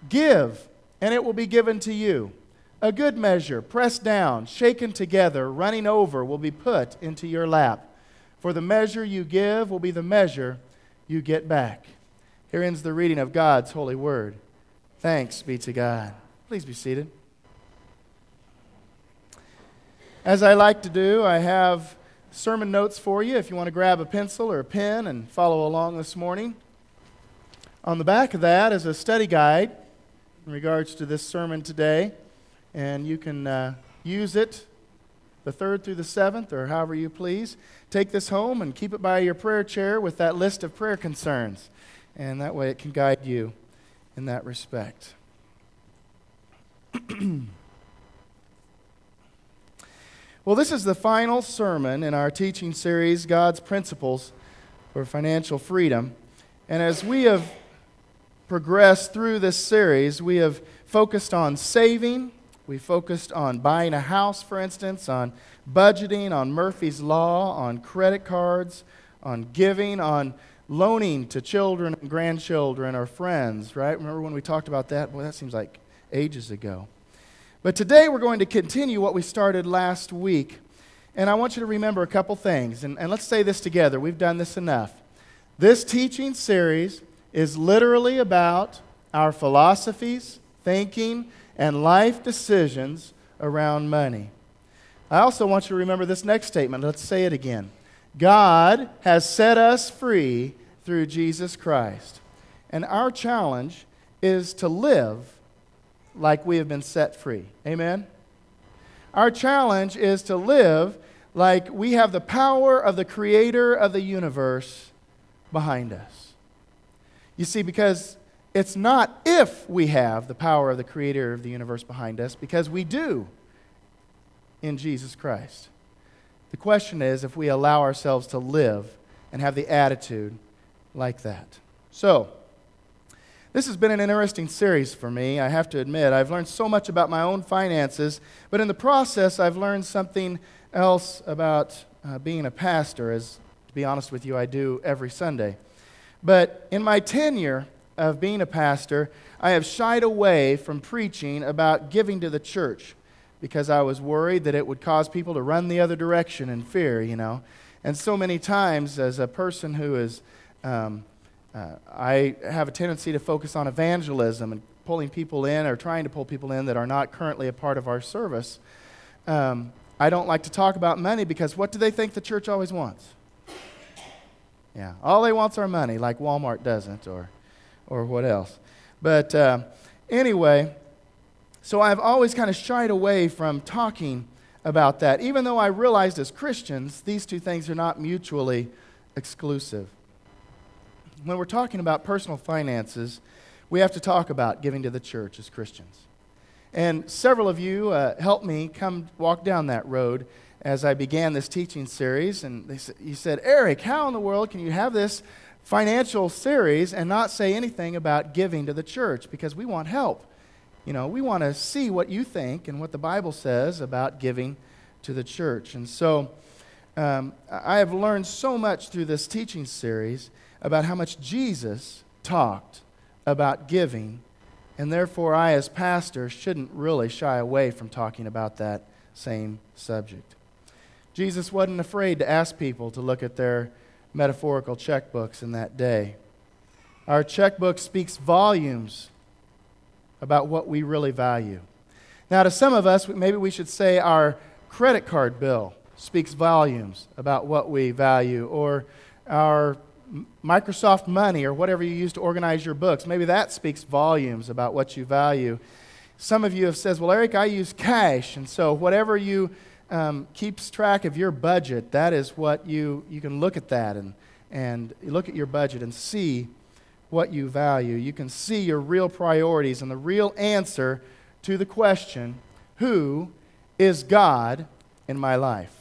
Give, and it will be given to you. A good measure, pressed down, shaken together, running over, will be put into your lap. For the measure you give will be the measure you get back. Here ends the reading of God's holy word. Thanks be to God. Please be seated. As I like to do, I have sermon notes for you if you want to grab a pencil or a pen and follow along this morning. On the back of that is a study guide in regards to this sermon today, and you can use it the 3rd through the 7th or however you please. Take this home and keep it by your prayer chair with that list of prayer concerns, and that way it can guide you in that respect. Well, this is the final sermon in our teaching series, God's Principles for Financial Freedom. And as we have progressed through this series, we have focused on saving. We focused on buying a house, for instance, on budgeting, on Murphy's Law, on credit cards, on giving, on loaning to children and grandchildren or friends, right? Remember when we talked about that? Boy, that seems like ages ago. But today we're going to continue what we started last week. And I want you to remember a couple things. And let's say this together. We've done this enough. This teaching series is literally about our philosophies, thinking, and life decisions around money. I also want you to remember this next statement. Let's say it again. God has set us free through Jesus Christ. And our challenge is to live like we have been set free. Amen? Our challenge is to live like we have the power of the Creator of the universe behind us. You see, because it's not if we have the power of the Creator of the universe behind us, because we do in Jesus Christ. The question is if we allow ourselves to live and have the attitude like that. So, this has been an interesting series for me, I have to admit. I've learned so much about my own finances, but in the process, I've learned something else about being a pastor, as, to be honest with you, I do every Sunday. But in my tenure of being a pastor, I have shied away from preaching about giving to the church because I was worried that it would cause people to run the other direction in fear, you know. And so many times, as a person who is I have a tendency to focus on evangelism and pulling people in or trying to pull people in that are not currently a part of our service. I don't like to talk about money because what do they think the church always wants? Yeah, all they want's our money, like Walmart doesn't or what else. But anyway, so I've always kind of shied away from talking about that, even though I realized as Christians these two things are not mutually exclusive. When we're talking about personal finances, we have to talk about giving to the church as Christians. And several of you helped me come walk down that road as I began this teaching series. And you said, Eric, how in the world can you have this financial series and not say anything about giving to the church? Because we want help. You know, we want to see what you think and what the Bible says about giving to the church. And so I have learned so much through this teaching series about how much Jesus talked about giving, and therefore I as pastor shouldn't really shy away from talking about that same subject. Jesus wasn't afraid to ask people to look at their metaphorical checkbooks in that day. Our checkbook speaks volumes about what we really value. Now, to some of us, maybe we should say our credit card bill speaks volumes about what we value, or our Microsoft Money or whatever you use to organize your books. Maybe that speaks volumes about what you value. Some of you have said, well, Eric, I use cash, and so whatever you keeps track of your budget, that is what you can look at that and look at your budget and see what you value. You can see your real priorities and the real answer to the question, who is God in my life?